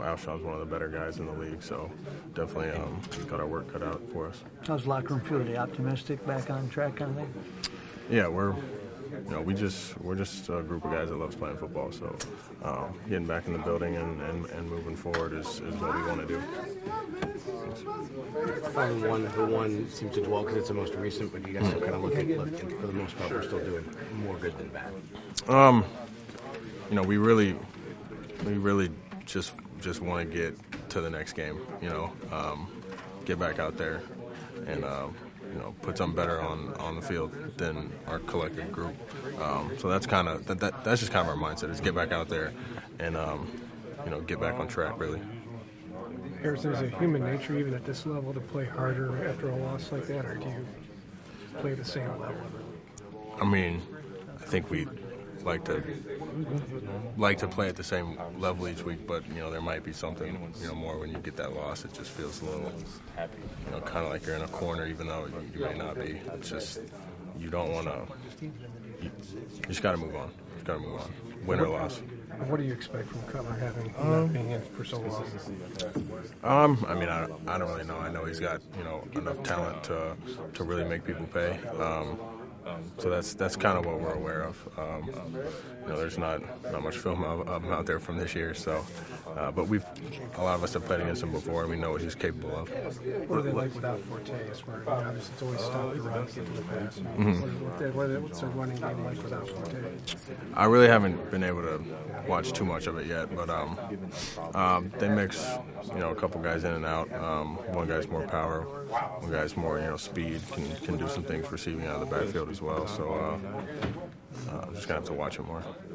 Alshon's one of the better guys in the league, so definitely got our work cut out for us. How's the locker room feel today? Optimistic, back on track kind of thing? Yeah, we're just a group of guys that loves playing football, so getting back in the building and moving forward is what we want to do. The one seems to dwell because it's the most recent, but you guys still kind of look, and for the most part, we're still doing more good than bad. We really just want to get to the next game. Get back out there and put something better on the field than our collective group. So that's kind of that's just kind of our mindset, is get back out there and get back on track, really. Harrison, is it human nature even at this level to play harder after a loss like that, or do you play at the same level? I mean, I think we like to play at the same level each week, but there might be something more when you get that loss. It just feels a little kind of like you're in a corner, even though you may not be. It's just you don't want to. You just got to move on. You got to move on, win or loss. What do you expect from Cutler having not being in for so long? I mean, I don't really know. I know he's got enough talent to really make people pay. So that's kind of what we're aware of. There's not much film of him out there from this year. So, but a lot of us have played against him before, and we know what he's capable of. What are they like without Fortes? Where obviously it's always stop the run, get to the pass. What's their running game like without Fortes? I really haven't been able to watch too much of it yet, but they mix a couple guys in and out. One guy's more power, one guy's more speed, can do some things receiving out of the backfield as well. So I'm just gonna have to watch it more.